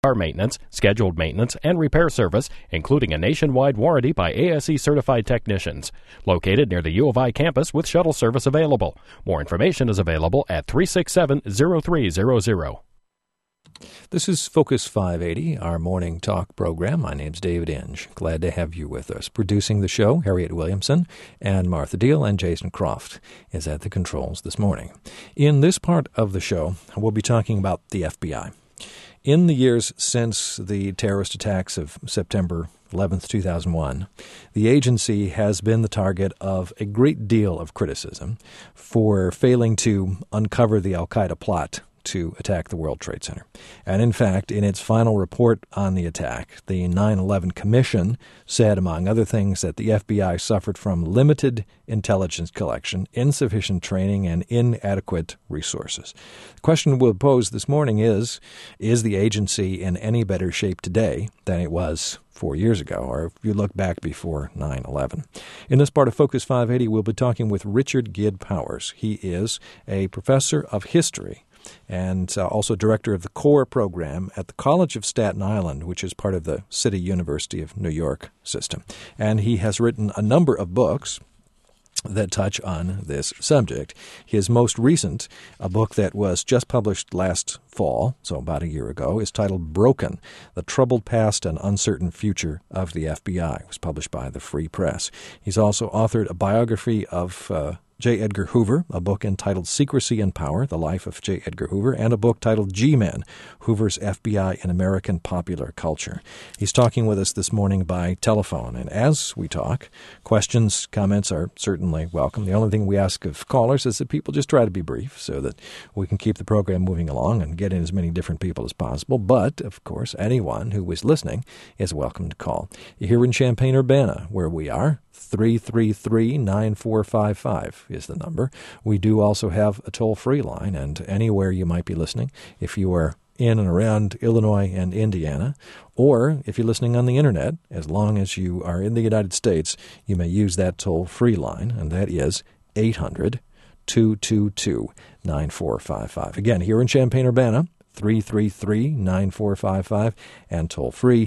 car maintenance, scheduled maintenance, and repair service, including a nationwide warranty by ASE-certified technicians. Located near the U of I campus with shuttle service available. More information is available at 367-0300. This is Focus 580, our morning talk program. My name's David Inge. Glad to have you with us. Producing the show, Harriet Williamson and Martha Deal, and Jason Croft is at the controls this morning. In this part of the show, we'll be talking about the FBI. In the years since the terrorist attacks of September 11th, 2001, the agency has been the target of a great deal of criticism for failing to uncover the al-Qaeda plot to attack the World Trade Center. And in fact, in its final report on the attack, the 9/11 Commission said, among other things, that the FBI suffered from limited intelligence collection, insufficient training, and inadequate resources. The question we'll pose this morning is the agency in any better shape today than it was 4 years ago, or if you look back before 9/11. In this part of Focus 580, we'll be talking with Richard Gid Powers. He is a professor of history and also director of the core program at the College of Staten Island, which is part of the City University of New York system. And he has written a number of books that touch on this subject. His most recent, a book that was just published last fall, so about a year ago, is titled Broken, The Troubled Past and Uncertain Future of the FBI. It was published by the Free Press. He's also authored a biography of J. Edgar Hoover, a book entitled Secrecy and Power, The Life of J. Edgar Hoover, and a book titled G-Men, Hoover's FBI in American Popular Culture. He's talking with us this morning by telephone, and as we talk, questions, comments are certainly welcome. The only thing we ask of callers is that people just try to be brief so that we can keep the program moving along and get in as many different people as possible. But, of course, anyone who is listening is welcome to call. You're here in Champaign-Urbana, where we are. 333-9455 is the number. We do also have a toll-free line, and anywhere you might be listening, if you are in and around Illinois and Indiana, or if you're listening on the Internet, as long as you are in the United States, you may use that toll-free line, and that is 800-222-9455. Again, here in Champaign-Urbana, 333-9455, and toll-free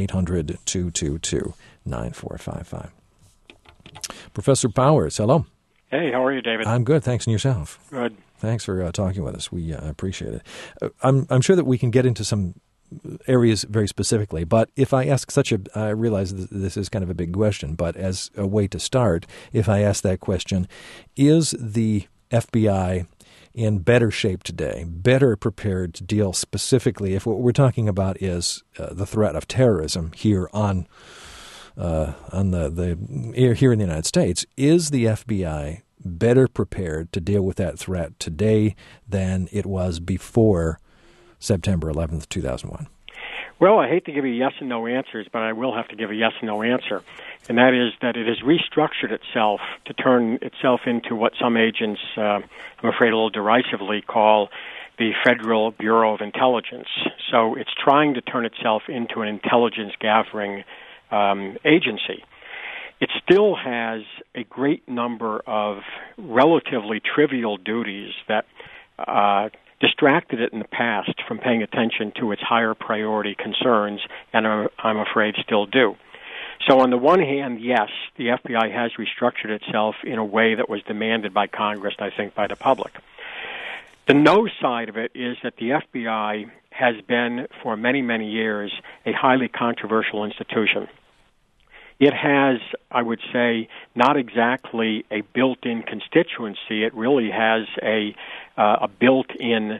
800-222-9455. Professor Powers, hello. Hey, how are you, David? I'm good, thanks, and yourself? Good. Thanks for talking with us. We appreciate it. I'm sure that we can get into some areas very specifically, but if I ask I realize this is kind of a big question, but as a way to start, if I ask that question, is the FBI in better shape today, better prepared to deal specifically, if what we're talking about is the threat of terrorism here here in the United States, is the FBI better prepared to deal with that threat today than it was before September 11th, 2001? Well, I hate to give you yes and no answers, but I will have to give a yes and no answer. And that is that it has restructured itself to turn itself into what some agents, I'm afraid a little derisively, call the Federal Bureau of Intelligence. So it's trying to turn itself into an intelligence-gathering agency. It still has a great number of relatively trivial duties that distracted it in the past from paying attention to its higher priority concerns, and I'm afraid still do. So on the one hand, yes, the FBI has restructured itself in a way that was demanded by Congress, I think by the public. The no side of it is that the FBI has been, for many, many years, a highly controversial institution. It has, I would say, not exactly a built-in constituency. It really has a built-in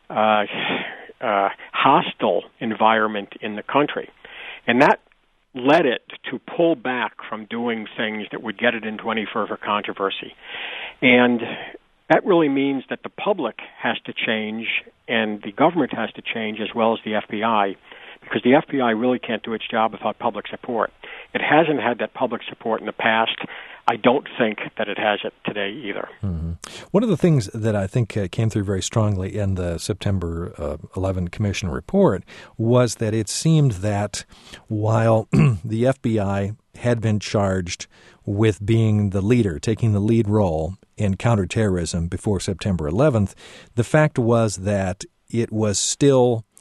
hostile environment in the country. And that led it to pull back from doing things that would get it into any further controversy. And that really means that the public has to change and the government has to change as well as the FBI, because the FBI really can't do its job without public support. It hasn't had that public support in the past. I don't think that it has it today either. Mm-hmm. One of the things that I think came through very strongly in the September 11 Commission report was that it seemed that while the FBI had been charged with being the leader, taking the lead role in counterterrorism before September 11th, the fact was that it was still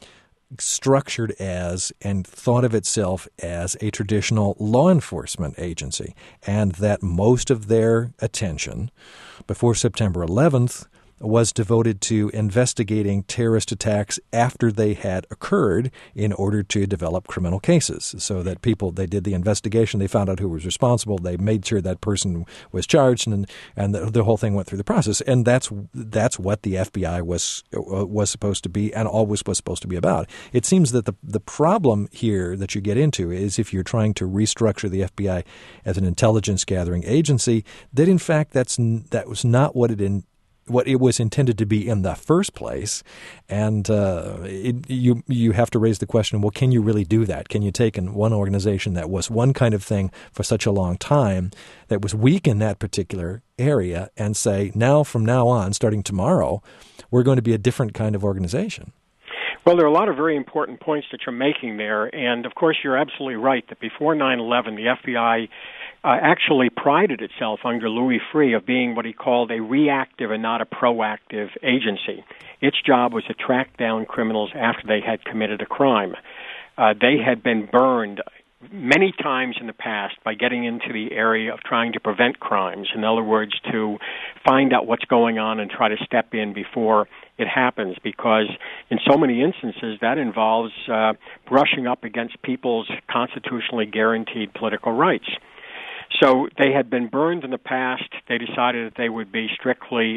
structured as and thought of itself as a traditional law enforcement agency, and that most of their attention before September 11th was devoted to investigating terrorist attacks after they had occurred in order to develop criminal cases. So that they did the investigation, they found out who was responsible, they made sure that person was charged, and the whole thing went through the process. And that's what the FBI was supposed to be and always was supposed to be about. It seems that the problem here that you get into is if you're trying to restructure the FBI as an intelligence gathering agency, that in fact that was not what it was intended to be in the first place. And you have to raise the question, well, can you really do that? Can you take one organization that was one kind of thing for such a long time, that was weak in that particular area, and say, from now on, starting tomorrow, we're going to be a different kind of organization? Well, there are a lot of very important points that you're making there. And, of course, you're absolutely right that before 9/11, the FBI actually prided itself under Louis Freeh of being what he called a reactive and not a proactive agency. Its job was to track down criminals after they had committed a crime. They had been burned many times in the past by getting into the area of trying to prevent crimes. In other words, to find out what's going on and try to step in before it happens, because in so many instances that involves brushing up against people's constitutionally guaranteed political rights. So they had been burned in the past. They decided that they would be strictly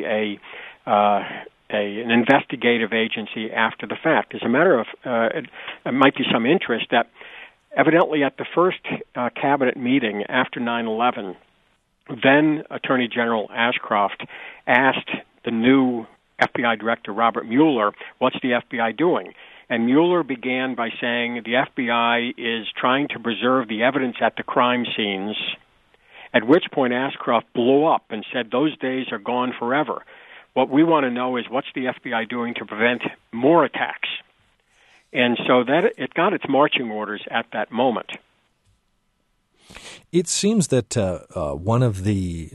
an investigative agency after the fact. As a matter of, it might be some interest that evidently at the first cabinet meeting after 9/11, then Attorney General Ashcroft asked the new FBI Director Robert Mueller, what's the FBI doing? And Mueller began by saying the FBI is trying to preserve the evidence at the crime scenes, at which point Ashcroft blew up and said those days are gone forever. What we want to know is what's the FBI doing to prevent more attacks? And so that it got its marching orders at that moment. It seems that one of the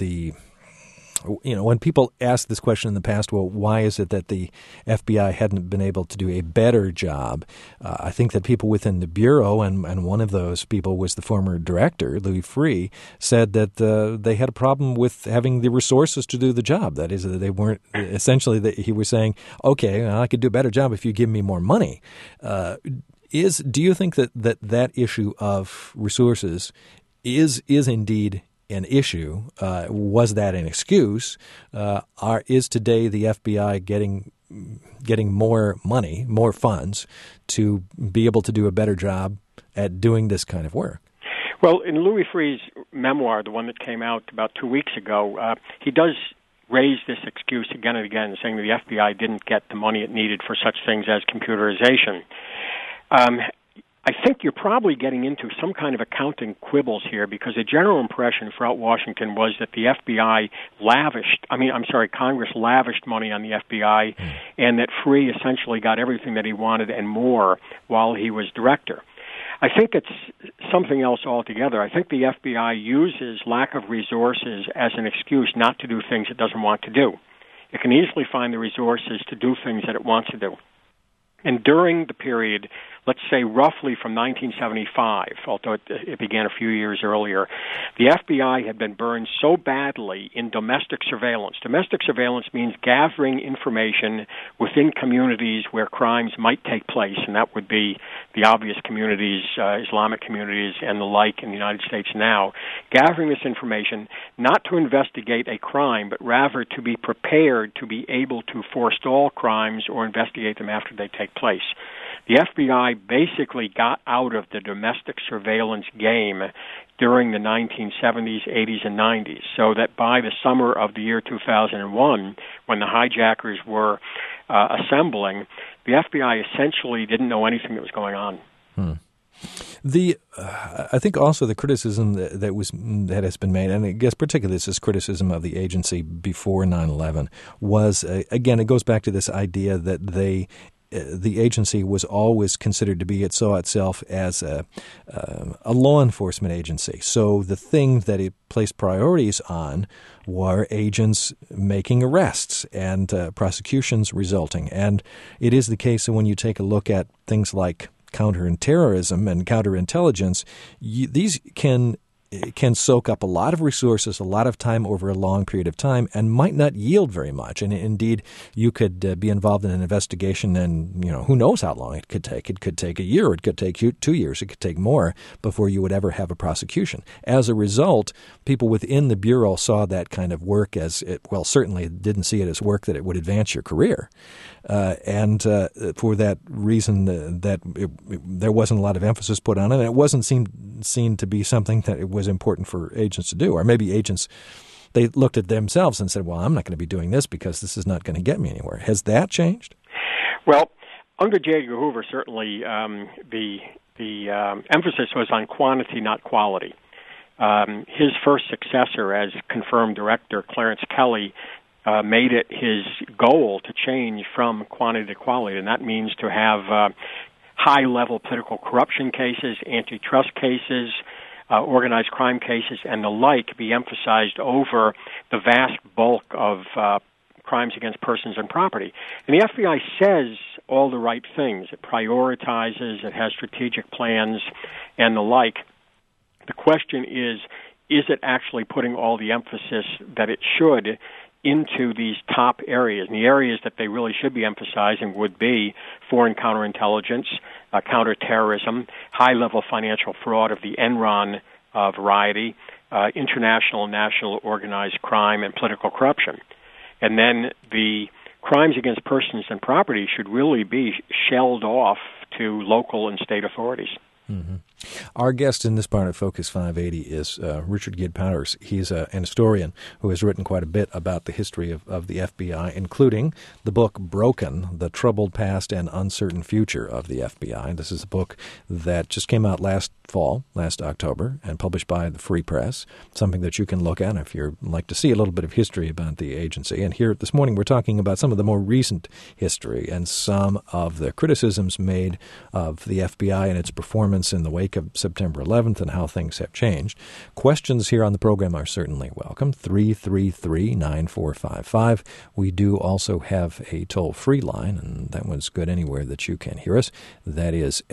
when people ask this question in the past, well, why is it that the FBI hadn't been able to do a better job? I think that people within the Bureau, and one of those people was the former director, Louis Freeh, said that they had a problem with having the resources to do the job. That is, that they weren't essentially, that he was saying, okay, I could do a better job if you give me more money. Do you think that issue of resources is indeed an issue? Was that an excuse? Is today the FBI getting more money, more funds to be able to do a better job at doing this kind of work? Well, in Louis Freeh's memoir, the one that came out about 2 weeks ago, he does raise this excuse again and again, saying that the FBI didn't get the money it needed for such things as computerization. I think you're probably getting into some kind of accounting quibbles here, because the general impression throughout Washington was that the Congress lavished money on the FBI, and that Freeh essentially got everything that he wanted and more while he was director. I think it's something else altogether. I think the FBI uses lack of resources as an excuse not to do things it doesn't want to do. It can easily find the resources to do things that it wants to do. And during the period, let's say roughly from 1975, although it began a few years earlier, the FBI had been burned so badly in domestic surveillance. Domestic surveillance means gathering information within communities where crimes might take place, and that would be the obvious communities, Islamic communities and the like in the United States now. Gathering this information not to investigate a crime, but rather to be prepared to be able to forestall crimes or investigate them after they take place. The FBI basically got out of the domestic surveillance game during the 1970s, 80s, and 90s, so that by the summer of the year 2001, when the hijackers were assembling, the FBI essentially didn't know anything that was going on. I think also the criticism that has been made, and I guess particularly this is criticism of the agency before 9/11, was again, it goes back to this idea that the agency was always considered to be, it saw itself as a law enforcement agency. So the thing that it placed priorities on were agents making arrests and prosecutions resulting. And it is the case that when you take a look at things like counterterrorism and counterintelligence, these can soak up a lot of resources, a lot of time over a long period of time, and might not yield very much. And indeed, you could be involved in an investigation, and who knows how long it could take. It could take a year, it could take 2 years, it could take more before you would ever have a prosecution. As a result, people within the Bureau saw that kind of work as, certainly didn't see it as work that it would advance your career. And for that reason, there wasn't a lot of emphasis put on it, and it wasn't seen to be something that it was important for agents to do. Or maybe agents, they looked at themselves and said, well, I'm not going to be doing this because this is not going to get me anywhere. Has that changed? Well, under J. Edgar Hoover, certainly the emphasis was on quantity, not quality. His first successor as confirmed director, Clarence Kelly, made it his goal to change from quantity to quality, and that means to have high-level political corruption cases, antitrust cases, organized crime cases, and the like be emphasized over the vast bulk of crimes against persons and property. And the FBI says all the right things. It prioritizes, it has strategic plans, and the like. The question is it actually putting all the emphasis that it should into these top areas? And the areas that they really should be emphasizing would be foreign counterintelligence, counterterrorism, high-level financial fraud of the Enron variety, international and national organized crime, and political corruption. And then the crimes against persons and property should really be shelled off to local and state authorities. Mm-hmm. Our guest in this part of Focus 580 is Richard Gid Powers. He's an historian who has written quite a bit about the history of the FBI, including the book Broken, The Troubled Past and Uncertain Future of the FBI. This is a book that just came out last October, and published by the Free Press, something that you can look at if you'd like to see a little bit of history about the agency. And here this morning we're talking about some of the more recent history and some of the criticisms made of the FBI and its performance in the wake of September 11th and how things have changed. Questions here on the program are certainly welcome. 333-9455. We do also have a toll-free line, and that one's good anywhere that you can hear us. That is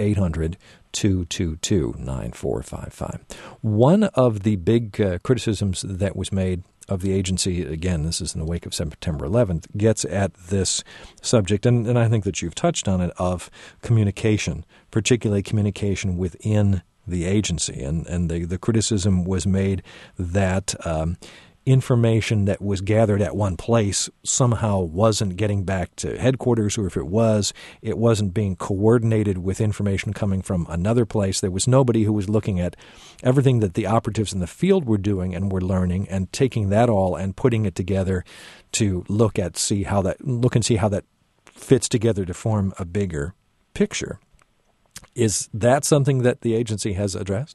800-222-9455. One of the big criticisms that was made of the agency, again, this is in the wake of September 11th, gets at this subject, and I think that you've touched on it, of communication, particularly communication within the agency. And the criticism was made that information that was gathered at one place somehow wasn't getting back to headquarters, or if it wasn't being coordinated with information coming from another place. There was nobody who was looking at everything that the operatives in the field were doing and were learning, and taking that all and putting it together to look and see how that fits together to form a bigger picture. Is that something that the agency has addressed?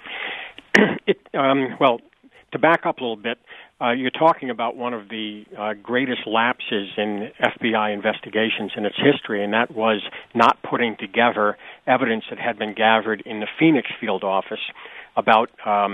Well, to back up a little bit, you're talking about one of the greatest lapses in FBI investigations in its history, and that was not putting together evidence that had been gathered in the Phoenix field office about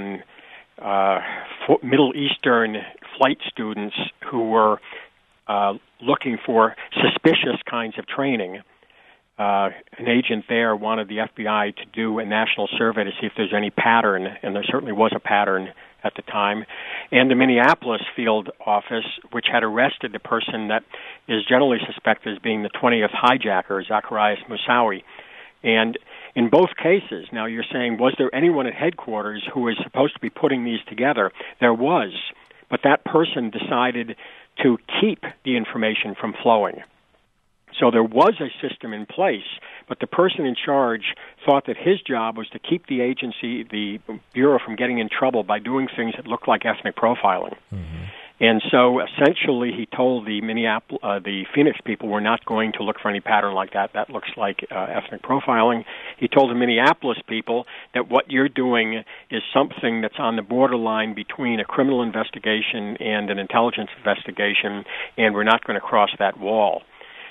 Middle Eastern flight students who were looking for suspicious kinds of training. An agent there wanted the FBI to do a national survey to see if there's any pattern, and there certainly was a pattern at the time. And the Minneapolis field office, which had arrested the person that is generally suspected as being the 20th hijacker, Zacarias Moussaoui. And in both cases, now you're saying, was there anyone at headquarters who was supposed to be putting these together? There was, but that person decided to keep the information from flowing. So there was a system in place, but the person in charge thought that his job was to keep the agency, the Bureau, from getting in trouble by doing things that looked like ethnic profiling. Mm-hmm. And so essentially he told the Phoenix people, we're not going to look for any pattern like that. That looks like ethnic profiling. He told the Minneapolis people that what you're doing is something that's on the borderline between a criminal investigation and an intelligence investigation, and we're not going to cross that wall.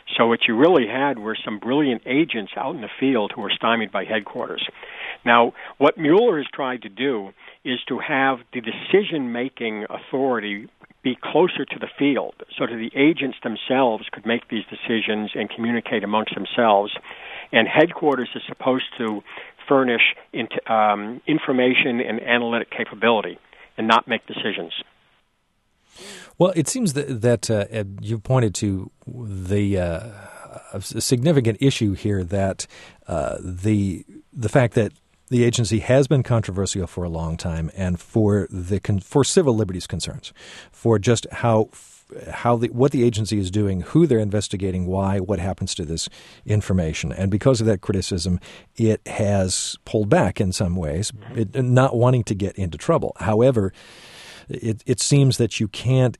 So what you really had were some brilliant agents out in the field who were stymied by headquarters. Now, what Mueller has tried to do is to have the decision-making authority be closer to the field so that the agents themselves could make these decisions and communicate amongst themselves. And headquarters is supposed to furnish information and analytic capability and not make decisions. Well, it seems that you pointed to the significant issue here that the fact that the agency has been controversial for a long time, and for civil liberties concerns, for just what the agency is doing, who they're investigating, why, what happens to this information. And because of that criticism, it has pulled back in some ways, not wanting to get into trouble. However, it seems that you can't,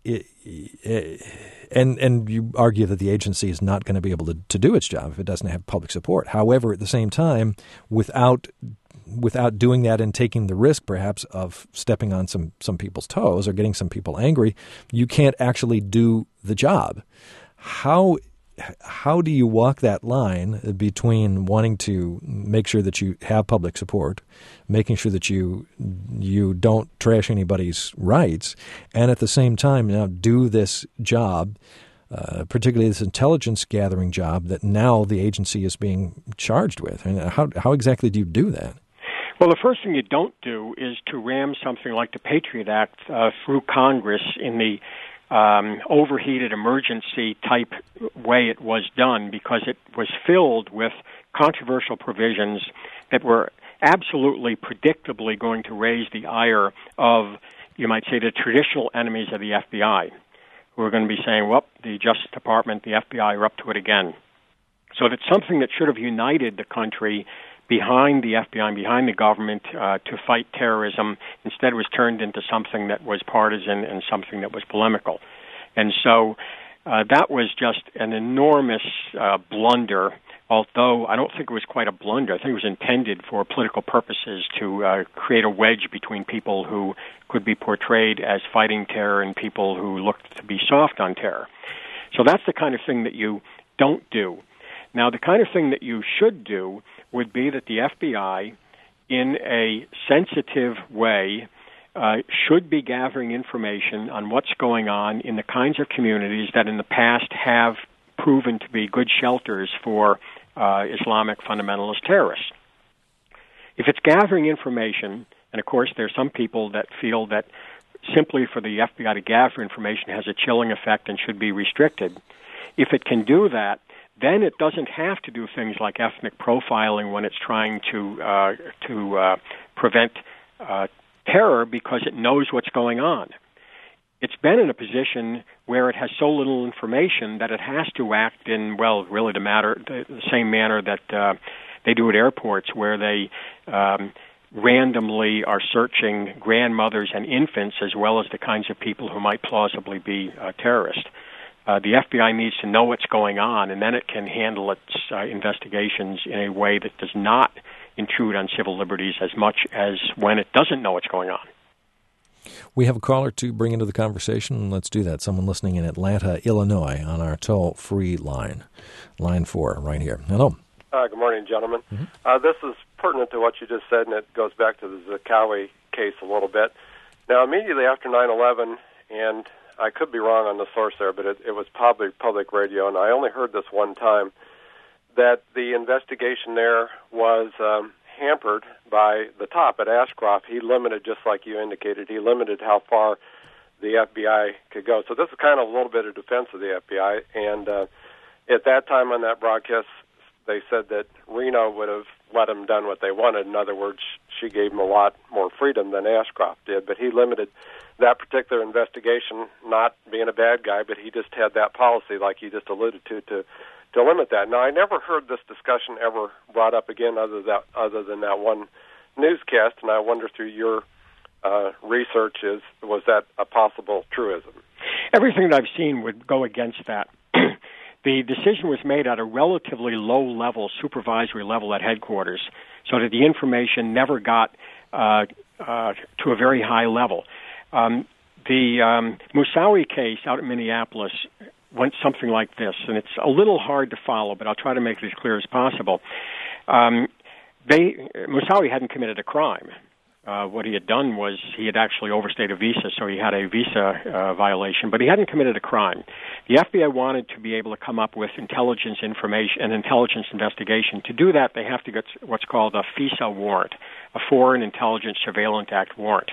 and you argue that the agency is not going to be able to do its job if it doesn't have public support. However, at the same time, without doing that and taking the risk perhaps of stepping on some people's toes or getting some people angry, you can't actually do the job. How do you walk that line between wanting to make sure that you have public support, making sure that you don't trash anybody's rights, and at the same time now do this job, particularly this intelligence gathering job that now the agency is being charged with? And how exactly do you do that? Well, the first thing you don't do is to ram something like the Patriot Act through Congress in the overheated emergency type way it was done, because it was filled with controversial provisions that were absolutely predictably going to raise the ire of, you might say, the traditional enemies of the FBI, who are going to be saying, well, the Justice Department, the FBI are up to it again. So that's something that should have united the country behind the FBI and behind the government to fight terrorism. Instead, it was turned into something that was partisan and something that was polemical. And so that was just an enormous blunder, although I don't think it was quite a blunder. I think it was intended for political purposes to create a wedge between people who could be portrayed as fighting terror and people who looked to be soft on terror. So that's the kind of thing that you don't do. Now, the kind of thing that you should do would be that the FBI, in a sensitive way, should be gathering information on what's going on in the kinds of communities that in the past have proven to be good shelters for Islamic fundamentalist terrorists. If it's gathering information, and of course there are some people that feel that simply for the FBI to gather information has a chilling effect and should be restricted, if it can do that, then it doesn't have to do things like ethnic profiling when it's trying to prevent terror, because it knows what's going on. It's been in a position where it has so little information that it has to act in, well, really the same manner that they do at airports, where they randomly are searching grandmothers and infants as well as the kinds of people who might plausibly be terrorists. The FBI needs to know what's going on, and then it can handle its investigations in a way that does not intrude on civil liberties as much as when it doesn't know what's going on. We have a caller to bring into the conversation. Let's do that. Someone listening in Atlanta, Illinois, on our toll-free line. Line 4, right here. Hello. Good morning, gentlemen. Mm-hmm. This is pertinent to what you just said, and it goes back to the Zakawi case a little bit. Now, immediately after 9/11, and I could be wrong on the source there, but it was probably public radio, and I only heard this one time, that the investigation there was hampered by the top at Ashcroft. He limited, just like you indicated, he limited how far the FBI could go. So this is kind of a little bit of defense of the FBI, and at that time on that broadcast, they said that Reno would have let them done what they wanted. In other words, she gave him a lot more freedom than Ashcroft did, but he limited that particular investigation, not being a bad guy, but he just had that policy, like you just alluded to limit that. Now, I never heard this discussion ever brought up again other than that one newscast, and I wonder through your research, was that a possible truism? Everything that I've seen would go against that. The decision was made at a relatively low-level, supervisory level at headquarters, so that the information never got to a very high level. The Moussaoui case out in Minneapolis went something like this, and it's a little hard to follow, but I'll try to make it as clear as possible. Moussaoui hadn't committed a crime. What he had done was he had actually overstayed a visa, so he had a visa violation, but he hadn't committed a crime. The FBI wanted to be able to come up with intelligence information, an intelligence investigation. To do that, they have to get what's called a FISA warrant, a Foreign Intelligence Surveillance Act warrant.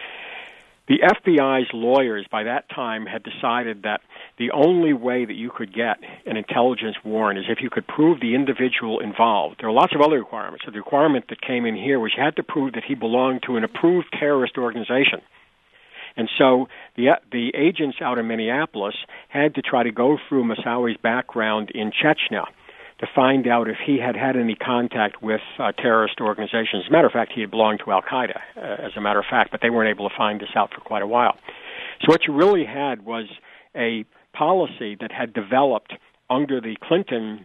The FBI's lawyers by that time had decided that the only way that you could get an intelligence warrant is if you could prove the individual involved. There are lots of other requirements. So the requirement that came in here was you had to prove that he belonged to an approved terrorist organization. And so the agents out in Minneapolis had to try to go through Moussaoui's background in Chechnya to find out if he had had any contact with terrorist organizations. As a matter of fact, he had belonged to Al-Qaeda, as a matter of fact, but they weren't able to find this out for quite a while. So what you really had was a policy that had developed under the Clinton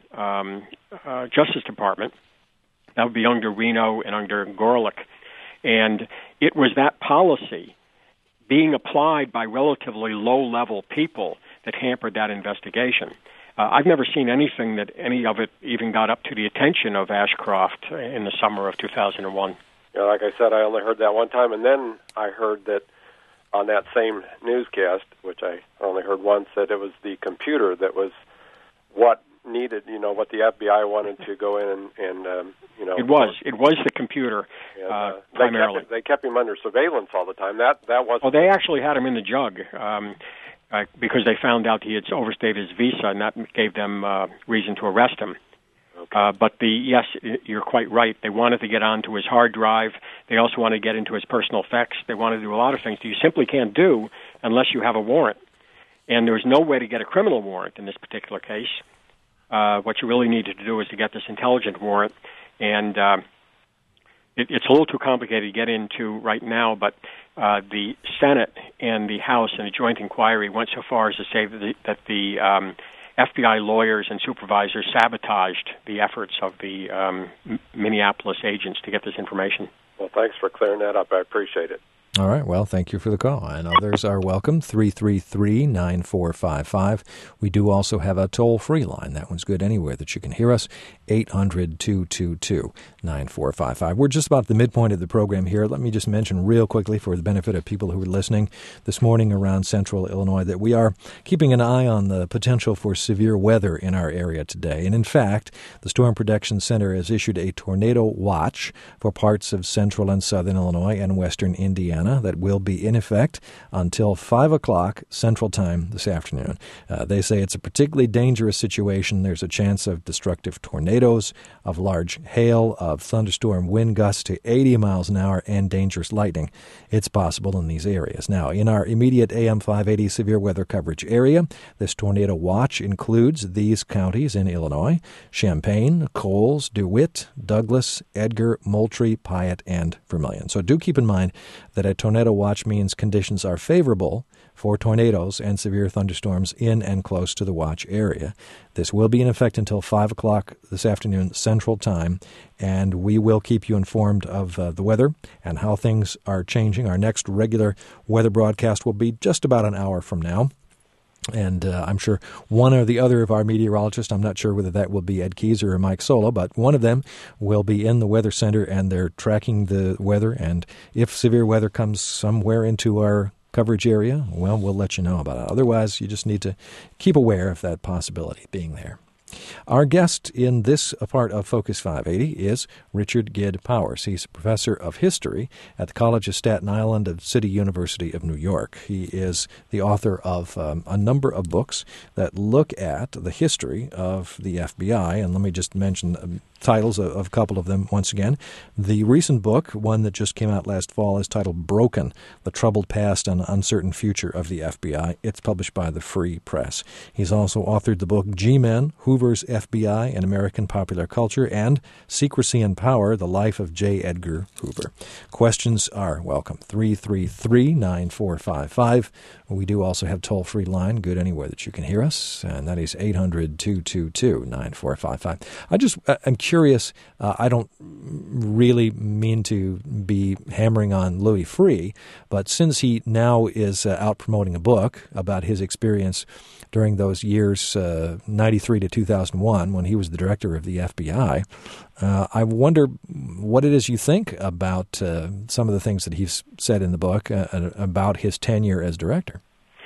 Justice Department. That would be under Reno and under Gorelick. And it was that policy being applied by relatively low-level people that hampered that investigation. I've never seen anything that any of it even got up to the attention of Ashcroft in the summer of 2001. Yeah, like I said, I only heard that one time, and then I heard that on that same newscast, which I only heard once, that it was the computer that was what needed, what the FBI wanted to go in and It was the computer, primarily. They kept him under surveillance all the time. That wasn't... Well, they actually had him in the jug. Because they found out he had overstayed his visa, and that gave them reason to arrest him. Okay. But yes, you're quite right. They wanted to get onto his hard drive. They also wanted to get into his personal effects. They wanted to do a lot of things that you simply can't do unless you have a warrant. And there was no way to get a criminal warrant in this particular case. What you really needed to do is to get this intelligent warrant. And it's a little too complicated to get into right now, but the Senate and the House in a joint inquiry went so far as to say that the FBI lawyers and supervisors sabotaged the efforts of the Minneapolis agents to get this information. Well, thanks for clearing that up. I appreciate it. All right. Well, thank you for the call. And others are welcome, 333-9455. We do also have a toll-free line. That one's good anywhere that you can hear us, 800-222-9455. We're just about the midpoint of the program here. Let me just mention real quickly for the benefit of people who are listening this morning around central Illinois that we are keeping an eye on the potential for severe weather in our area today. And in fact, the Storm Protection Center has issued a tornado watch for parts of central and southern Illinois and western Indiana that will be in effect until 5 o'clock Central Time this afternoon. They say it's a particularly dangerous situation. There's a chance of destructive tornadoes, of large hail, of thunderstorm wind gusts to 80 miles an hour, and dangerous lightning. It's possible in these areas. Now, in our immediate AM 580 severe weather coverage area, this tornado watch includes these counties in Illinois: Champaign, Coles, DeWitt, Douglas, Edgar, Moultrie, Piatt, and Vermilion. So do keep in mind that a tornado watch means conditions are favorable for tornadoes and severe thunderstorms in and close to the watch area. This will be in effect until 5 o'clock this afternoon Central Time, and we will keep you informed of the weather and how things are changing. Our next regular weather broadcast will be just about an hour from now. And I'm sure one or the other of our meteorologists, I'm not sure whether that will be Ed Keyser or Mike Sola, but one of them will be in the weather center, and they're tracking the weather. And if severe weather comes somewhere into our coverage area, well, we'll let you know about it. Otherwise, you just need to keep aware of that possibility being there. Our guest in this part of Focus 580 is Richard Gid Powers. He's a professor of history at the College of Staten Island of City University of New York. He is the author of a number of books that look at the history of the FBI. And let me just mention titles of a couple of them once again. The recent book, one that just came out last fall, is titled Broken: The Troubled Past and Uncertain Future of the FBI. It's published by the Free Press. He's also authored the book G-Men, Hoover's FBI and American Popular Culture, and Secrecy and Power, The Life of J. Edgar Hoover. Questions are welcome. 333-9455. We do also have toll-free line, good anywhere that you can hear us, and that is 800-222-9455. I'm curious. I don't really mean to be hammering on Louis Freeh, but since he now is out promoting a book about his experience during those years, 93 to 2001, when he was the director of the FBI, I wonder what it is you think about some of the things that he's said in the book about his tenure as director.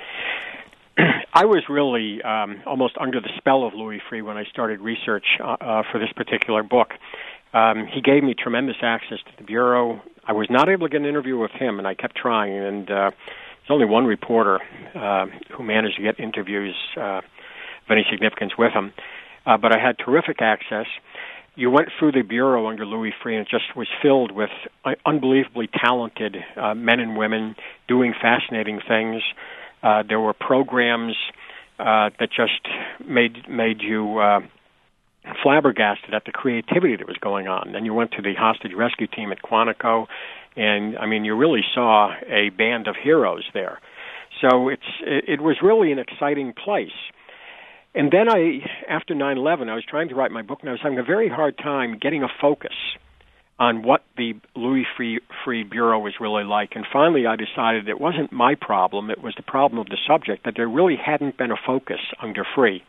I was really almost under the spell of Louis Freeh when I started research for this particular book. He gave me tremendous access to the Bureau. I was not able to get an interview with him, and I kept trying, and there's only one reporter who managed to get interviews of any significance with him. But I had terrific access. You went through the Bureau under Louis Freeh, and it just was filled with unbelievably talented men and women doing fascinating things. There were programs that just made you flabbergasted at the creativity that was going on. Then you went to the hostage rescue team at Quantico, and I mean, you really saw a band of heroes there. So it was really an exciting place. And then after 9/11, I was trying to write my book, and I was having a very hard time getting a focus on what the Louis Freeh Bureau was really like. And finally, I decided it wasn't my problem, it was the problem of the subject, that there really hadn't been a focus under Freeh.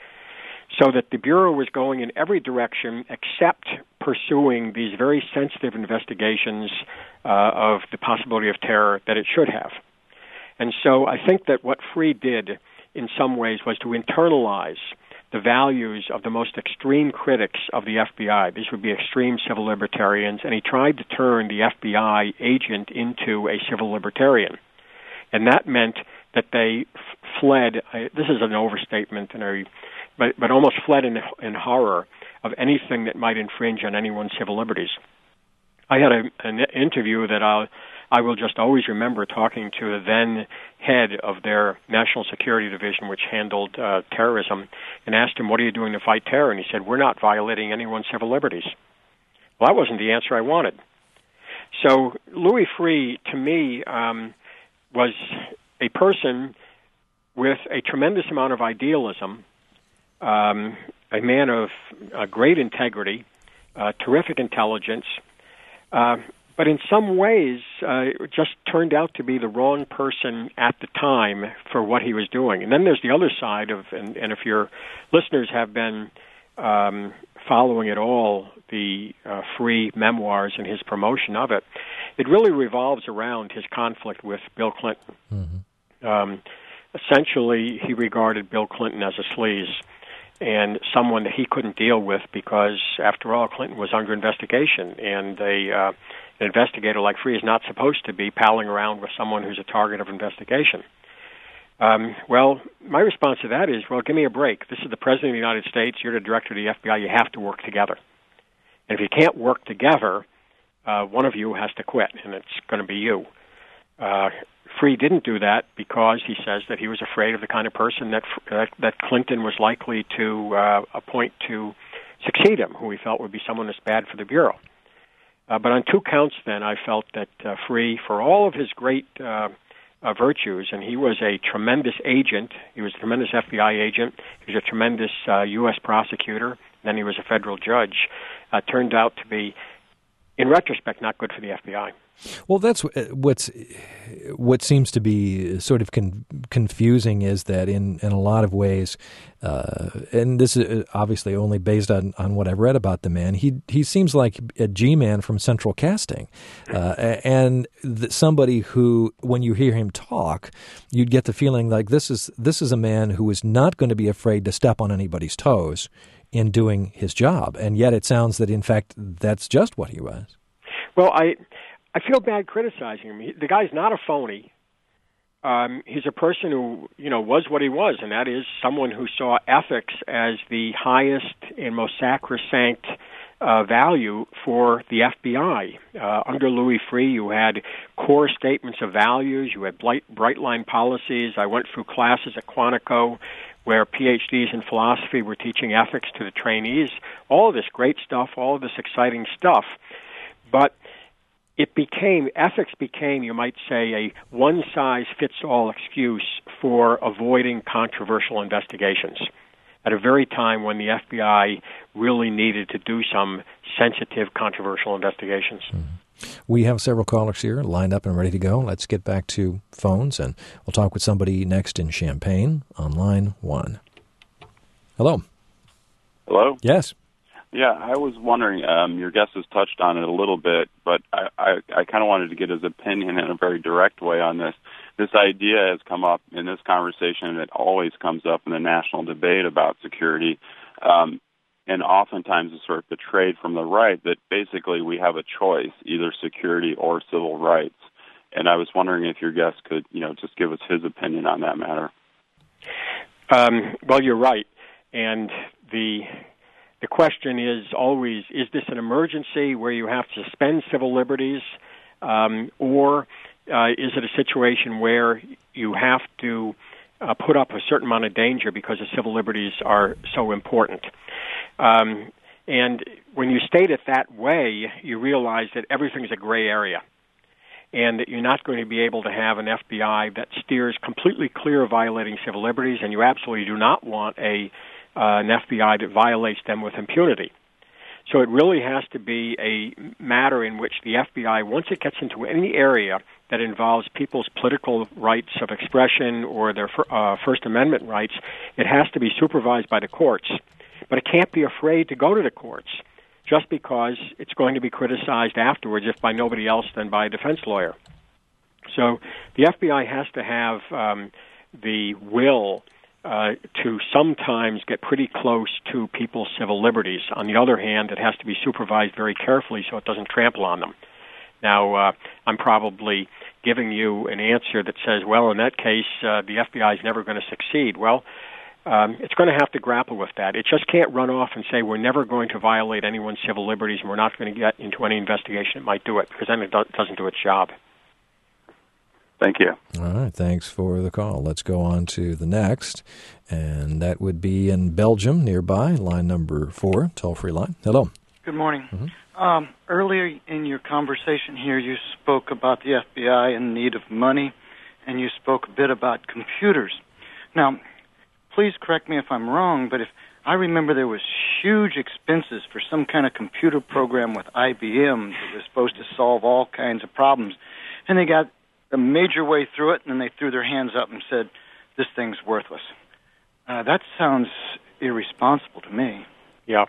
So that the Bureau was going in every direction except pursuing these very sensitive investigations of the possibility of terror that it should have. And so I think that what Freeh did in some ways was to internalize the values of the most extreme critics of the FBI. These would be extreme civil libertarians, and he tried to turn the FBI agent into a civil libertarian. And that meant that they fled, this is an overstatement, but almost fled in horror of anything that might infringe on anyone's civil liberties. I had an interview that I will just always remember talking to the then head of their National Security Division, which handled terrorism, and asked him, "What are you doing to fight terror?" And he said, "We're not violating anyone's civil liberties." Well, that wasn't the answer I wanted. So Louis Freeh, to me, was a person with a tremendous amount of idealism, a man of great integrity, terrific intelligence, but in some ways, it just turned out to be the wrong person at the time for what he was doing. And then there's the other side of, and if your listeners have been following at all the Freeh memoirs and his promotion of it, it really revolves around his conflict with Bill Clinton. Mm-hmm. Essentially, he regarded Bill Clinton as a sleaze and someone that he couldn't deal with because, after all, Clinton was under investigation, and an investigator like Freeh is not supposed to be palling around with someone who's a target of investigation. Well, my response to that is, well, give me a break. This is the President of the United States. You're the Director of the FBI. You have to work together. And if you can't work together, one of you has to quit, and it's going to be you. Freeh didn't do that because he says that he was afraid of the kind of person that Clinton was likely to appoint to succeed him, who he felt would be someone that's bad for the Bureau. But on two counts, then, I felt that Freeh, for all of his great virtues, and he was a tremendous agent, he was a tremendous FBI agent, he was a tremendous U.S. prosecutor, then he was a federal judge, turned out to be, in retrospect, not good for the FBI. Well, that's what seems to be sort of confusing is that in a lot of ways, and this is obviously only based on what I've read about the man, he seems like a G-man from Central Casting, and somebody who, when you hear him talk, you'd get the feeling like this is a man who is not going to be afraid to step on anybody's toes in doing his job, and yet it sounds that in fact that's just what he was. Well, I feel bad criticizing him. The guy's not a phony. He's a person who, was what he was, and that is someone who saw ethics as the highest and most sacrosanct value for the FBI. Under Louis Freeh, you had core statements of values. You had bright line policies. I went through classes at Quantico where PhDs in philosophy were teaching ethics to the trainees. All of this great stuff, all of this exciting stuff. But ethics became, you might say, a one-size-fits-all excuse for avoiding controversial investigations. at a very time when the FBI really needed to do some sensitive, controversial investigations. We have several callers here lined up and ready to go. Let's get back to phones, and we'll talk with somebody next in Champaign on line 1. Hello. Hello? Yes. Yeah, I was wondering, your guest has touched on it a little bit, but I kind of wanted to get his opinion in a very direct way on this. This idea has come up in this conversation, and it always comes up in the national debate about security, and oftentimes is sort of portrayed from the right that basically we have a choice, either security or civil rights. And I was wondering if your guest could, just give us his opinion on that matter. Well, you're right. And the question is always, is this an emergency where you have to suspend civil liberties, or is it a situation where you have to put up a certain amount of danger because the civil liberties are so important? And when you state it that way, you realize that everything is a gray area, and that you're not going to be able to have an FBI that steers completely clear of violating civil liberties, and you absolutely do not want an FBI that violates them with impunity. So it really has to be a matter in which the FBI, once it gets into any area that involves people's political rights of expression or their First Amendment rights, it has to be supervised by the courts. But it can't be afraid to go to the courts just because it's going to be criticized afterwards, if by nobody else than by a defense lawyer. So the FBI has to have the will to sometimes get pretty close to people's civil liberties. On the other hand, it has to be supervised very carefully so it doesn't trample on them. Now, I'm probably giving you an answer that says, well, in that case, the FBI is never going to succeed. Well, it's going to have to grapple with that. It just can't run off and say we're never going to violate anyone's civil liberties and we're not going to get into any investigation that might do it, because then it doesn't do its job. Thank you. All right, thanks for the call. Let's go on to the next, and that would be in Belgium nearby, line number 4, toll-free line. Hello. Good morning. Earlier in your conversation here, you spoke about the FBI and need of money, and you spoke a bit about computers. Now, please correct me if I'm wrong, but if I remember there was huge expenses for some kind of computer program with IBM that was supposed to solve all kinds of problems, and they got a major way through it, and then they threw their hands up and said, this thing's worthless. That sounds irresponsible to me. Yeah.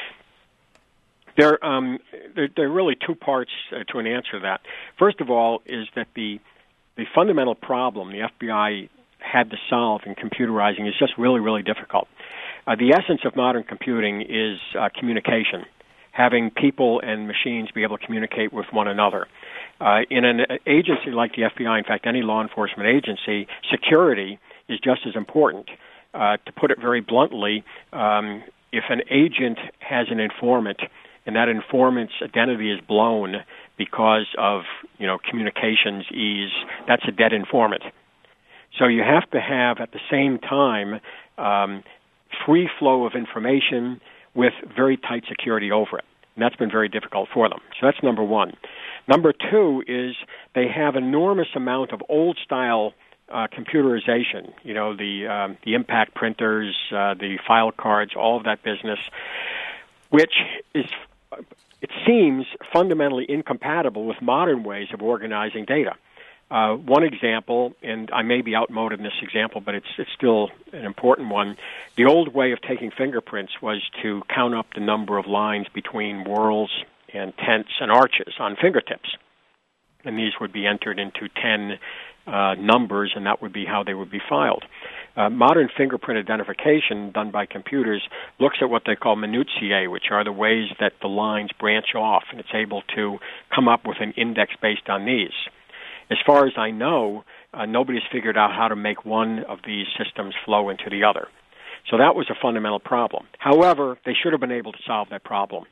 There are really two parts to an answer to that. First of all is that the fundamental problem the FBI had to solve in computerizing is just really, really difficult. The essence of modern computing is communication, having people and machines be able to communicate with one another. In an agency like the FBI, in fact, any law enforcement agency, security is just as important. To put it very bluntly, if an agent has an informant and that informant's identity is blown because of, communications ease, that's a dead informant. So you have to have, at the same time, free flow of information with very tight security over it. And that's been very difficult for them. So that's number one. Number two is they have enormous amount of old-style computerization, the impact printers, the file cards, all of that business, which is, it seems, fundamentally incompatible with modern ways of organizing data. One example, and I may be outmoded in this example, but it's still an important one. The old way of taking fingerprints was to count up the number of lines between whorls and tents and arches on fingertips. And these would be entered into 10 numbers, and that would be how they would be filed. Modern fingerprint identification done by computers looks at what they call minutiae, which are the ways that the lines branch off, and it's able to come up with an index based on these. As far as I know, nobody's figured out how to make one of these systems flow into the other. So that was a fundamental problem. However, they should have been able to solve that problem.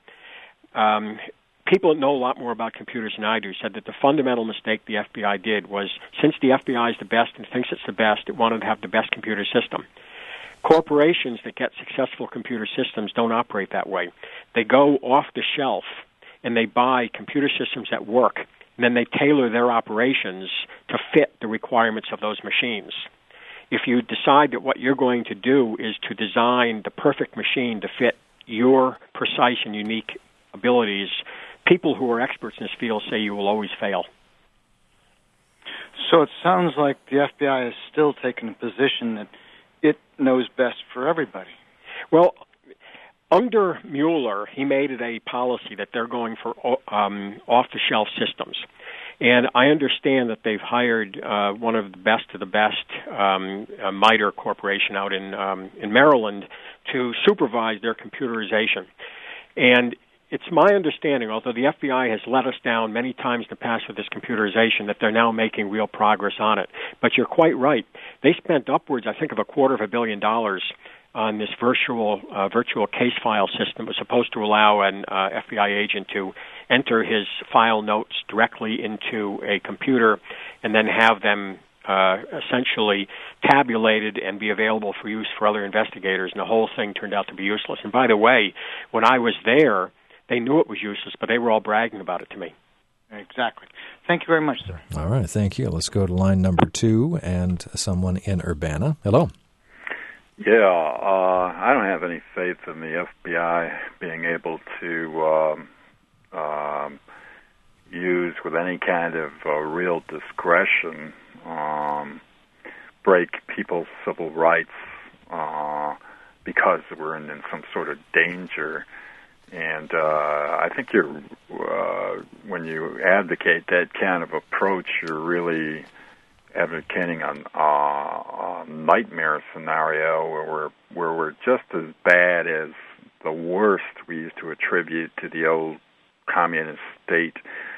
People that know a lot more about computers than I do said that the fundamental mistake the FBI did was, since the FBI is the best and thinks it's the best, it wanted to have the best computer system. Corporations that get successful computer systems don't operate that way. They go off the shelf and they buy computer systems that work, and then they tailor their operations to fit the requirements of those machines. if you decide that what you're going to do is to design the perfect machine to fit your precise and unique abilities, people who are experts in this field say you will always fail. So it sounds like the FBI has still taken a position that it knows best for everybody. Well, under Mueller, he made it a policy that they're going for off-the-shelf systems. And I understand that they've hired one of the best, MITRE Corporation out in Maryland, to supervise their computerization. And it's my understanding, although the FBI has let us down many times in the past with this computerization, that they're now making real progress on it. But you're quite right. They spent upwards, I think, of $250 million on this virtual case file system. It was supposed to allow an FBI agent to enter his file notes directly into a computer and then have them essentially tabulated and be available for use for other investigators, and the whole thing turned out to be useless. And by the way, when I was there, they knew it was useless, but they were all bragging about it to me. Exactly. Thank you very much, sir. All right, thank you. Let's go to line number 2 and someone in Urbana. Hello. Yeah, I don't have any faith in the FBI being able to use with any kind of real discretion break people's civil rights because we're in some sort of danger. And I think when you advocate that kind of approach, you're really advocating a nightmare scenario where we're just as bad as the worst we used to attribute to the old communist state.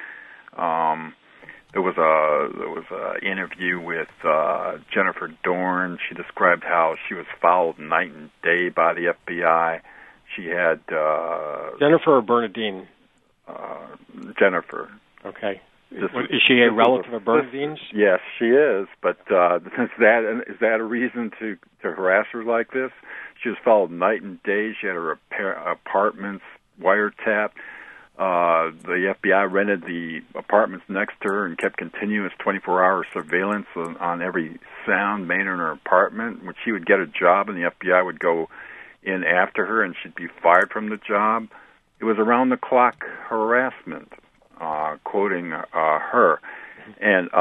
There was a interview with Jennifer Dorn. She described how she was followed night and day by the FBI. She had Jennifer or Bernadine? Jennifer. Okay. Is she a relative of Bernadine's? Yes, she is. But is that a reason to harass her like this? She was followed night and day. She had her apartments wiretapped. The FBI rented the apartments next to her and kept continuous 24-hour surveillance on every sound made in her apartment. When she would get a job and the FBI would go in after her and she'd be fired from the job, it was around-the-clock harassment, quoting her. And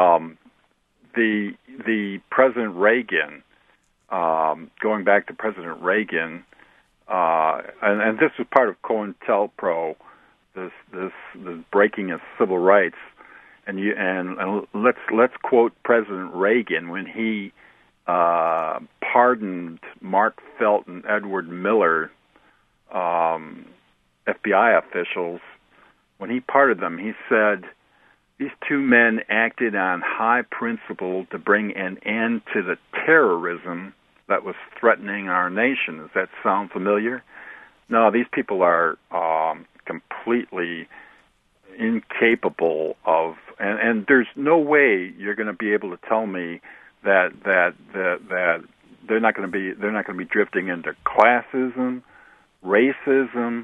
the President Reagan, going back to President Reagan, and this was part of COINTELPRO, this breaking of civil rights, and let's quote President Reagan when he pardoned Mark Felt and Edward Miller, FBI officials. When he pardoned them, he said, "These two men acted on high principle to bring an end to the terrorism that was threatening our nation." Does that sound familiar? No, these people are completely incapable of, and there's no way you're going to be able to tell me that they're not going to be drifting into classism, racism,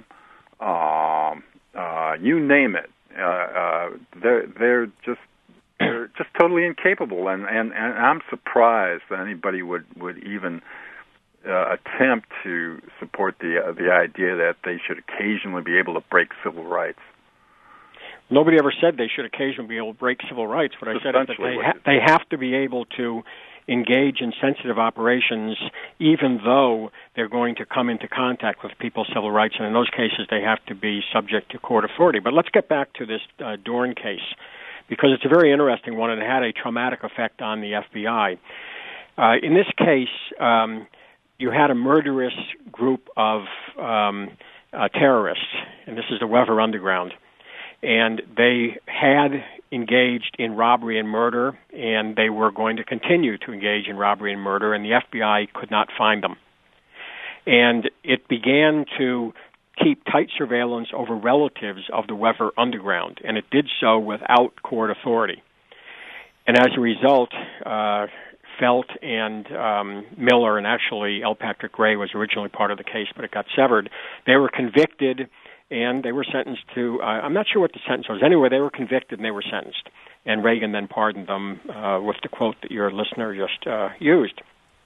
you name it. They're just totally incapable, and I'm surprised that anybody would even attempt to support the idea that they should occasionally be able to break civil rights. Nobody ever said they should occasionally be able to break civil rights. What I said is that they have to be able to engage in sensitive operations, even though they're going to come into contact with people's civil rights, and in those cases they have to be subject to court authority. But let's get back to this Dorn case, because it's a very interesting one, and it had a traumatic effect on the FBI. In this case, you had a murderous group of terrorists, and this is the Weather Underground. And they had engaged in robbery and murder, and they were going to continue to engage in robbery and murder, and the FBI could not find them. And it began to keep tight surveillance over relatives of the Weather Underground, and it did so without court authority. And as a result, Felt and Miller, and actually L. Patrick Gray was originally part of the case, but it got severed. They were convicted, and they were sentenced to, I'm not sure what the sentence was. Anyway, they were convicted and they were sentenced. And Reagan then pardoned them with the quote that your listener just used.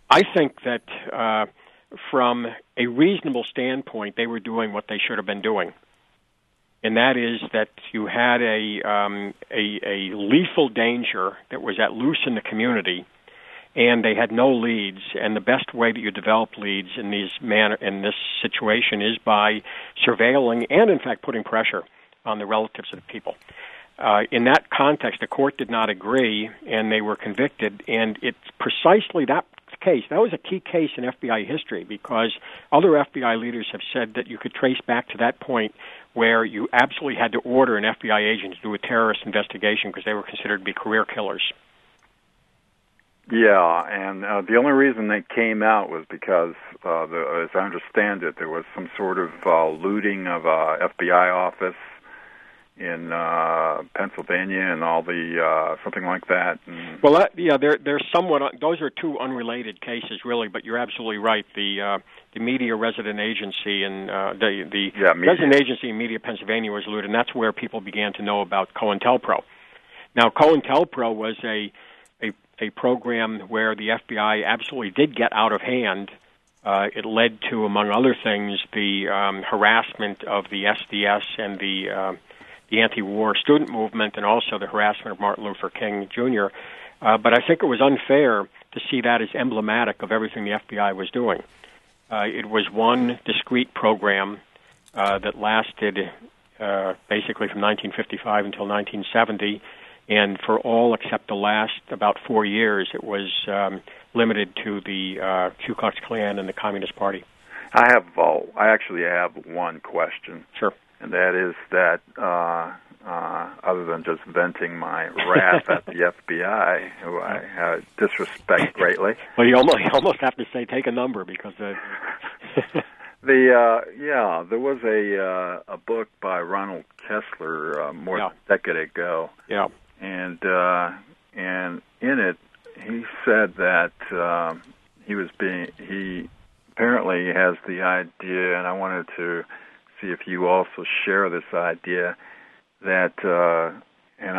I think that from a reasonable standpoint, they were doing what they should have been doing. And that is that you had a lethal danger that was at loose in the community, and they had no leads. And the best way that you develop leads in this situation is by surveilling and, in fact, putting pressure on the relatives of the people. In that context, the court did not agree, and they were convicted. And it's precisely that case. That was a key case in FBI history because other FBI leaders have said that you could trace back to that point where you absolutely had to order an FBI agent to do a terrorist investigation because they were considered to be career killers. Yeah, and the only reason they came out was because, as I understand it, there was some sort of looting of a FBI office in Pennsylvania and all the something like that. And well, they're somewhat. Those are two unrelated cases, really. But you're absolutely right. The Media Resident Agency and the Resident Agency in Media, Pennsylvania, was looted, and that's where people began to know about COINTELPRO. Now, COINTELPRO was a program where the FBI absolutely did get out of hand. It led to, among other things, the harassment of the SDS and the anti-war student movement, and also the harassment of Martin Luther King Jr. But I think it was unfair to see that as emblematic of everything the FBI was doing. It was one discrete program that lasted basically from 1955 until 1970, and for all except the last about 4 years, it was limited to the Ku Klux Klan and the Communist Party. I actually have one question. Sure. And that is that, other than just venting my wrath at the FBI, who I disrespect greatly. Well, you almost have to say take a number because there was a book by Ronald Kessler more than a decade ago. Yeah. And in it, he said that he apparently has the idea, and I wanted to see if you also share this idea that, and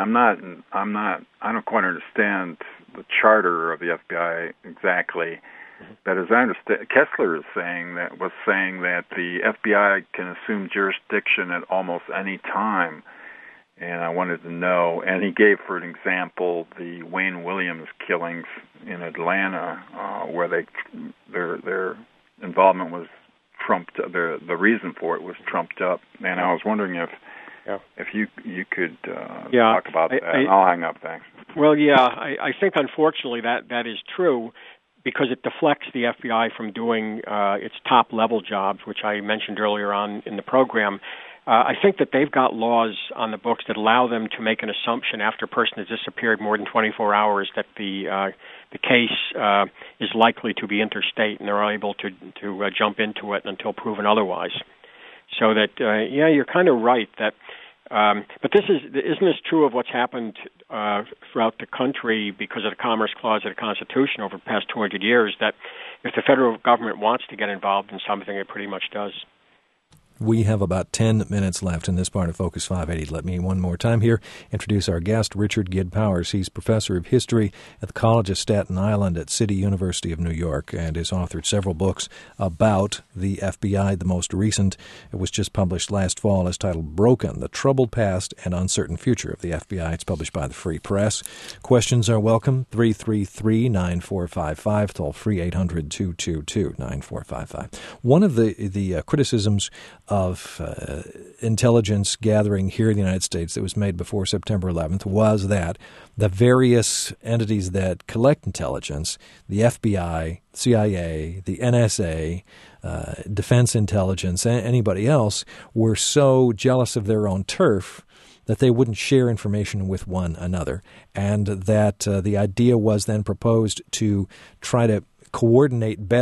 I don't quite understand the charter of the FBI exactly, but as I understand, Kessler was saying that the FBI can assume jurisdiction at almost any time, and I wanted to know, and he gave, for an example, the Wayne Williams killings in Atlanta, where their involvement was trumped. The reason for it was trumped up, and I was wondering if you could talk about that. I'll hang up. Thanks. Well, I think unfortunately that is true because it deflects the FBI from doing its top level jobs, which I mentioned earlier on in the program. I think that they've got laws on the books that allow them to make an assumption after a person has disappeared more than 24 hours that the case is likely to be interstate, and they're able to jump into it until proven otherwise. So that you're kind of right that. But isn't this true of what's happened throughout the country because of the Commerce Clause of the Constitution over the past 200 years? That if the federal government wants to get involved in something, it pretty much does. We have about 10 minutes left in this part of Focus 580. Let me one more time here introduce our guest, Richard Gid Powers. He's professor of history at the College of Staten Island at City University of New York and has authored several books about the FBI. The most recent, it was just published last fall, is titled Broken, The Troubled Past and Uncertain Future of the FBI. It's published by the Free Press. Questions are welcome, 333-9455, toll free 800-222-9455. One of the criticisms of intelligence gathering here in the United States that was made before September 11th was that the various entities that collect intelligence, the FBI, CIA, the NSA, Defense Intelligence, anybody else, were so jealous of their own turf that they wouldn't share information with one another, and that the idea was then proposed to try to coordinate better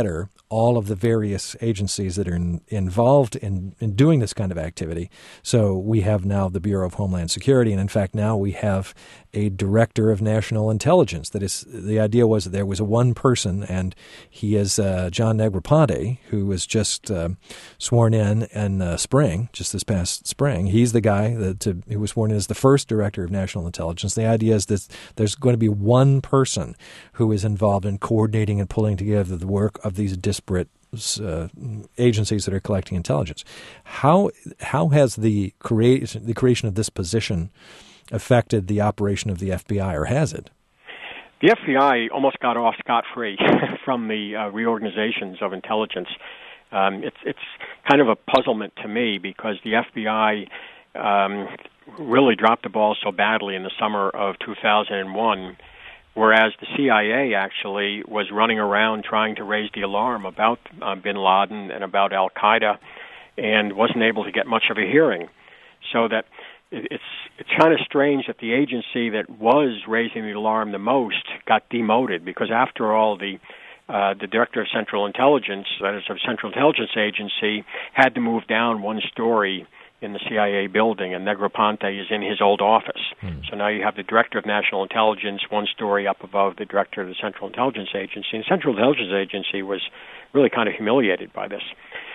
all of the various agencies that are involved in doing this kind of activity. So we have now the Bureau of Homeland Security, and in fact now we have a Director of National Intelligence. That is, the idea was that there was one person, and he is John Negroponte, who was just sworn in spring, just this past spring. He's the guy who was sworn in as the first Director of National Intelligence. The idea is that there's going to be one person who is involved in coordinating and pulling together the work of these disparate agencies that are collecting intelligence. How has the creation of this position affected the operation of the FBI, or has it? The FBI almost got off scot-free from the reorganizations of intelligence. It's kind of a puzzlement to me because the FBI really dropped the ball so badly in the summer of 2001, whereas the CIA actually was running around trying to raise the alarm about bin Laden and about al-Qaeda and wasn't able to get much of a hearing. So that it's kind of strange that the agency that was raising the alarm the most got demoted, because after all, the Director of Central Intelligence, that is of Central Intelligence Agency, had to move down one story in the CIA building, and Negroponte is in his old office. So now you have the Director of National Intelligence one story up above the Director of the Central Intelligence Agency. And the Central Intelligence Agency was really kind of humiliated by this.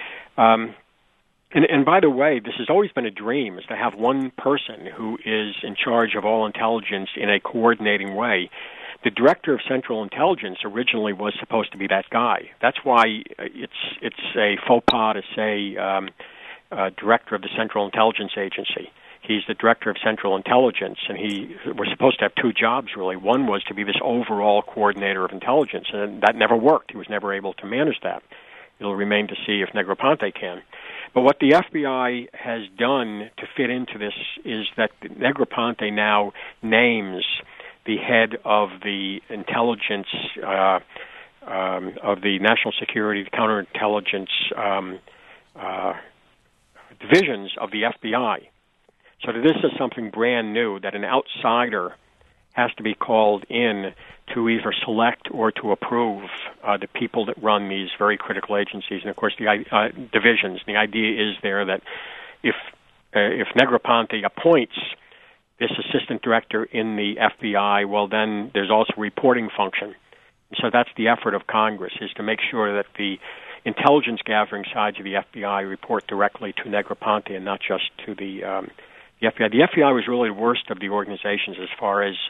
And by the way, this has always been a dream, is to have one person who is in charge of all intelligence in a coordinating way. The Director of Central Intelligence originally was supposed to be that guy. That's why it's a faux pas to say Director of the Central Intelligence Agency. He's the Director of Central Intelligence, and we're supposed to have two jobs, really. One was to be this overall coordinator of intelligence, and that never worked. He was never able to manage that. It'll remain to see if Negroponte can. But what the FBI has done to fit into this is that Negroponte now names the head of the intelligence, of the national security, counterintelligence divisions of the FBI. So this is something brand new, that an outsider has to be called in to either select or to approve the people that run these very critical agencies, and of course the divisions. The idea is there that if Negroponte appoints this assistant director in the FBI, well, then there's also a reporting function. And so that's the effort of Congress, is to make sure that the intelligence gathering sides of the FBI report directly to Negroponte and not just to the FBI. The FBI was really the worst of the organizations as far as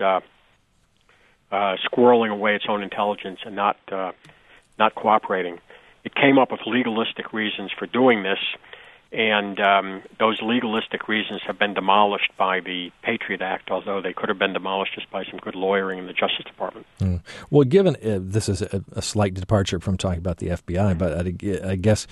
squirreling away its own intelligence and not cooperating. It came up with legalistic reasons for doing this, and those legalistic reasons have been demolished by the Patriot Act, although they could have been demolished just by some good lawyering in the Justice Department. Well, given this is a slight departure from talking about the FBI, but I guess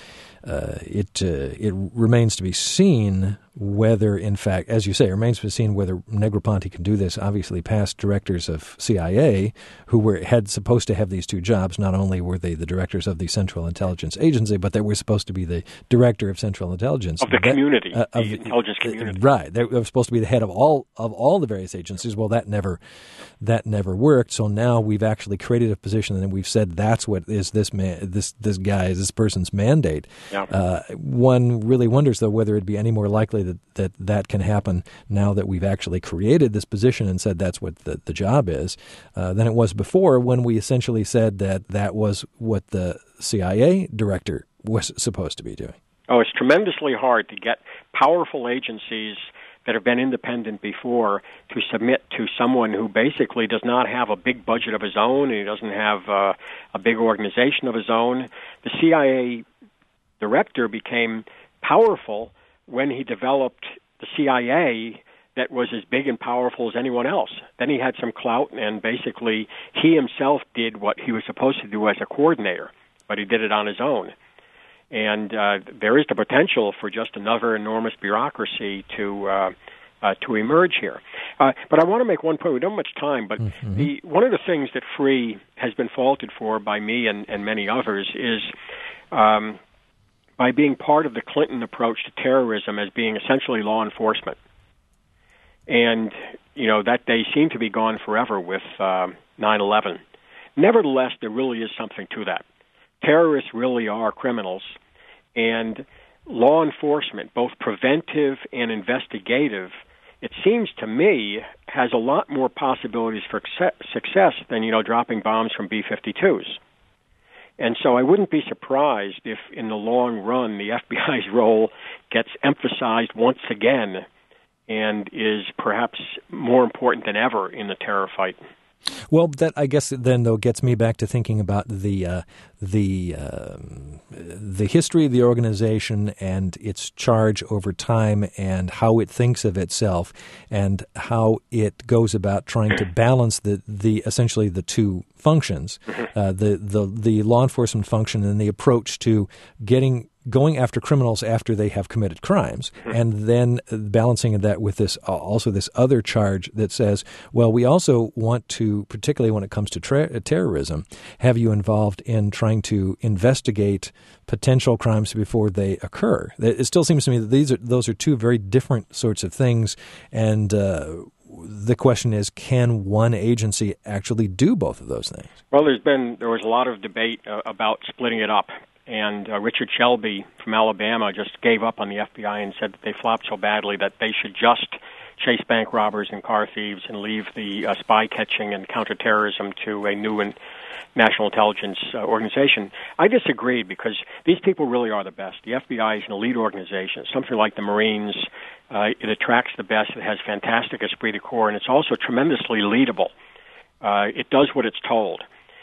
it remains to be seen whether, in fact, as you say, it remains to be seen whether Negroponte can do this. Obviously, past directors of CIA who had supposed to have these two jobs, not only were they the directors of the Central Intelligence Agency, but they were supposed to be the director of Central Intelligence. Of the community, the intelligence community. Right. They were supposed to be the head of all the various agencies. Well, that never worked. So now we've actually created a position, and we've said that's what is this person's mandate. Yeah. One really wonders, though, whether it'd be any more likely that can happen now that we've actually created this position and said that's what the job is, than it was before, when we essentially said that was what the CIA director was supposed to be doing. Oh, it's tremendously hard to get powerful agencies that have been independent before to submit to someone who basically does not have a big budget of his own, and he doesn't have a big organization of his own. The CIA director became powerful when he developed the CIA that was as big and powerful as anyone else. Then he had some clout, and basically he himself did what he was supposed to do as a coordinator, but he did it on his own. And there is the potential for just another enormous bureaucracy to emerge here. But I want to make one point. We don't have much time, but one of the things that FREE has been faulted for by me and many others is by being part of the Clinton approach to terrorism as being essentially law enforcement. And, that they seem to be gone forever with 9/11. Nevertheless, there really is something to that. terrorists really are criminals, and law enforcement, both preventive and investigative, it seems to me, has a lot more possibilities for success than, dropping bombs from B-52s. And so I wouldn't be surprised if, in the long run, the FBI's role gets emphasized once again and is perhaps more important than ever in the terror fight. Well, that, I guess, then, though, gets me back to thinking about the history of the organization and its charge over time and how it thinks of itself and how it goes about trying to balance the essentially the two functions, the law enforcement function and the approach to going after criminals after they have committed crimes, and then balancing that with this other charge that says, well, we also want to, particularly when it comes to terrorism, have you involved in trying to investigate potential crimes before they occur. It still seems to me that those are two very different sorts of things, and the question is, can one agency actually do both of those things? Well, there was a lot of debate about splitting it up. And Richard Shelby from Alabama just gave up on the FBI and said that they flopped so badly that they should just chase bank robbers and car thieves and leave the spy catching and counterterrorism to a new and national intelligence organization. I disagreed because these people really are the best. The FBI is an elite organization, something like the Marines. It attracts the best. It has fantastic esprit de corps, and it's also tremendously leadable. It does what it's told.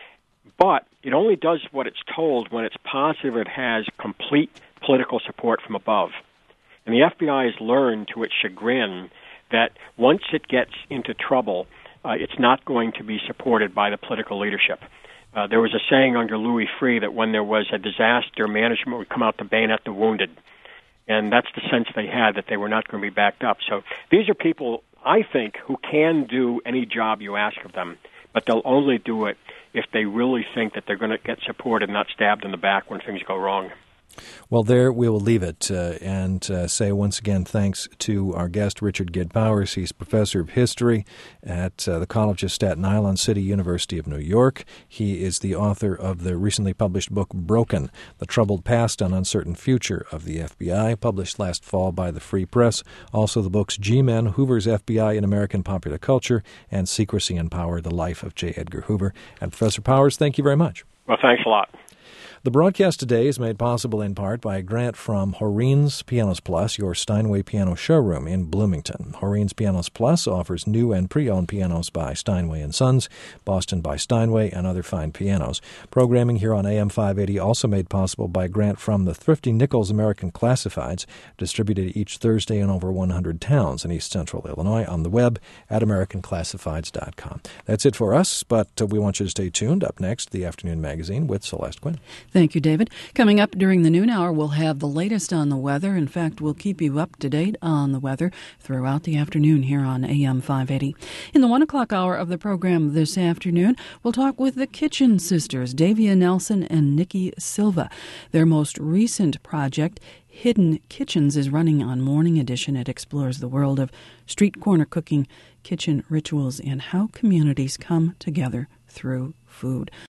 But it only does what it's told when it's positive it has complete political support from above. And the FBI has learned to its chagrin that once it gets into trouble, it's not going to be supported by the political leadership. There was a saying under Louis Freeh that when there was a disaster, management would come out to bayonet the wounded. And that's the sense they had, that they were not going to be backed up. So these are people, I think, who can do any job you ask of them, but they'll only do it if they really think that they're going to get supported, not stabbed in the back when things go wrong. Well, there we will leave it and say once again thanks to our guest, Richard Gid Powers. He's professor of history at the College of Staten Island, City University of New York. He is the author of the recently published book, Broken, The Troubled Past and Uncertain Future of the FBI, published last fall by the Free Press. Also the books G-Men, Hoover's FBI in American Popular Culture, and Secrecy and Power, The Life of J. Edgar Hoover. And Professor Powers, thank you very much. Well, thanks a lot. The broadcast today is made possible in part by a grant from Horin's Pianos Plus, your Steinway piano showroom in Bloomington. Horin's Pianos Plus offers new and pre-owned pianos by Steinway & Sons, Boston by Steinway, and other fine pianos. Programming here on AM 580 also made possible by a grant from the Thrifty Nichols American Classifieds, distributed each Thursday in over 100 towns in East Central Illinois, on the web at AmericanClassifieds.com. That's it for us, but we want you to stay tuned. Up next, the Afternoon Magazine with Celeste Quinn. Thank you, David. Coming up during the noon hour, we'll have the latest on the weather. In fact, we'll keep you up to date on the weather throughout the afternoon here on AM 580. In the 1 o'clock hour of the program this afternoon, we'll talk with the Kitchen Sisters, Davia Nelson and Nikki Silva. Their most recent project, Hidden Kitchens, is running on Morning Edition. It explores the world of street corner cooking, kitchen rituals, and how communities come together through food.